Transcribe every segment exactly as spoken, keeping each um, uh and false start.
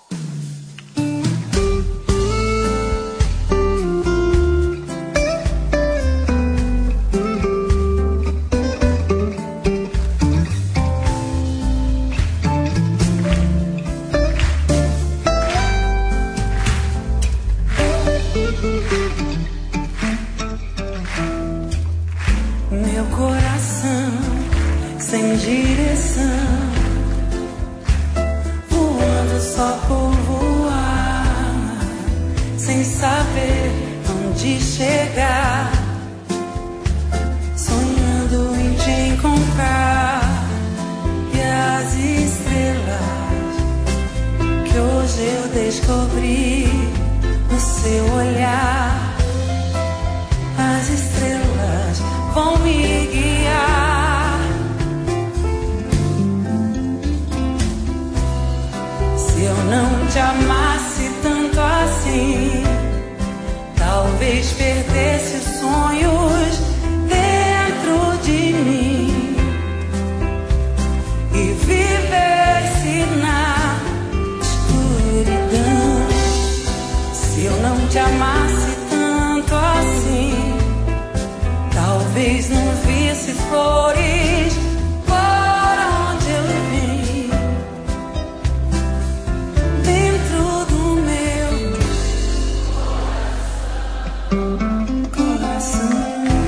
Meu coração sem direção, voando só por voar, sem saber onde chegar, sonhando em te encontrar. E as estrelas que hoje eu descobri no seu olhar, as estrelas vão me guiar. Se eu não te amasse tanto assim, talvez perdesse os sonhos dentro de mim e vivesse na escuridão. Se eu não te amasse tanto assim, talvez não visse flores por onde eu vim, dentro do meu coração.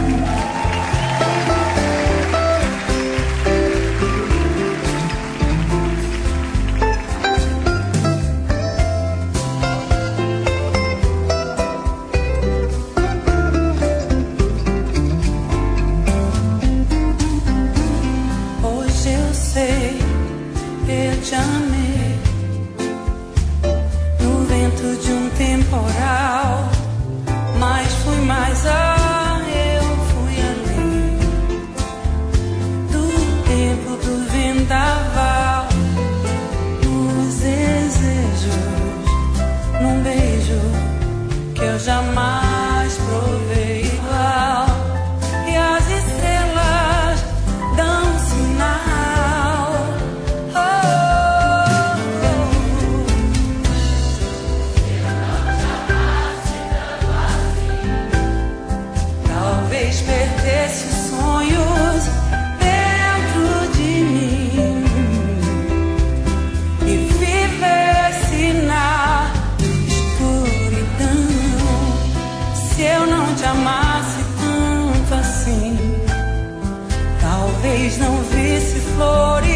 Eu te amei no vento de um temporal, mas fui mais a, eu fui além do tempo do vendaval, nos desejos, num beijo que eu jamais provei igual. E as estrelas dão um sinal. Talvez perdesse os sonhos dentro de mim e vivesse na escuridão. Se eu não te amasse tanto assim, talvez não visse flores